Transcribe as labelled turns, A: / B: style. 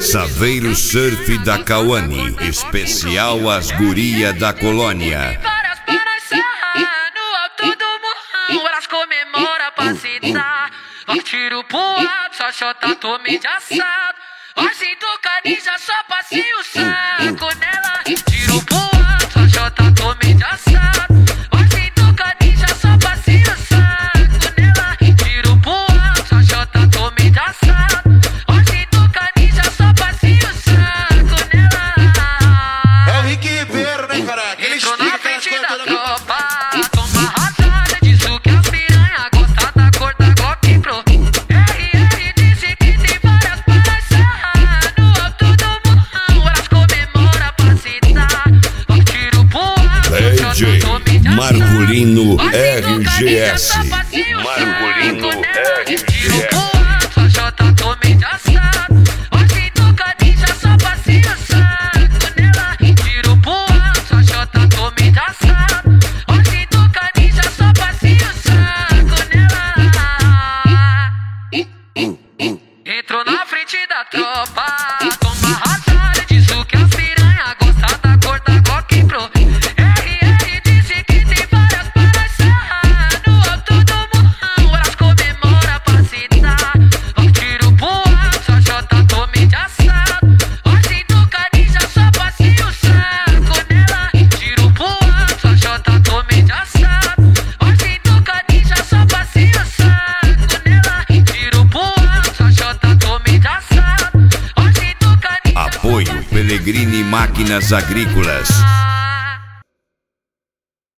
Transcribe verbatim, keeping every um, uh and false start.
A: Saveiro Surf da Cauane, especial às guria da colônia.
B: Várias paras sarra no alto do morrão, elas comemoram pra se dar. Vai tiro pro alto, só chota tome de assado. Vai se tocar ninja, só passe o saco nela. Tiro pro alto, só chota tome de assado. Vai se tocar ninja, só passe o saco nela. Tiro pro alto, só chota tome de assado. Vai se tocar ninja, só passe o saco nela.
C: É o Rick Ribeiro, né, cara? Aquele
B: Entrou
C: estilo,
B: na
C: aquelas
B: frente
C: coisas
B: da
C: todas.
B: tropa, toma rasada, diz o que as piranha gosta da cor da Glock Pro. R R disse que tem várias paras sarra no alto do morrão, elas comemoram pra se dar. Vai tiro pro alto,
A: D J
B: chota tome de assado.
A: Marcolino
B: Vai se
A: R
B: tocar
A: G
B: ninja,
A: S.
B: só passe o
A: Marcolino
B: saco nela.
A: R G
B: Tiro pro
A: S.
B: alto, só chota tome de assado. Vai se tocar ninja, só passe o saco nela. Tiro pro alto, só chota tome de assado. Vai se tocar ninja, só passe o saco nela. Entrou na frente da tropa, toma rasada, diz o que as piranha gosta da cor da Glock Pro. R R disse que tem várias paras sarra no alto do morrão, elas comemoram pra se dar. Vai tiro pro alto, só chota tome de assado. Vai se tocar ninja, só passe o saco nela. Tiro pro alto, só chota tome de assado. Vai se tocar ninja, só passe o saco nela. Tiro pro alto, só chota tome de assado. Vai se tocar ninja, só
A: Apoio
B: passe o
A: Pellegrini Máquinas Agrícolas.
B: saco.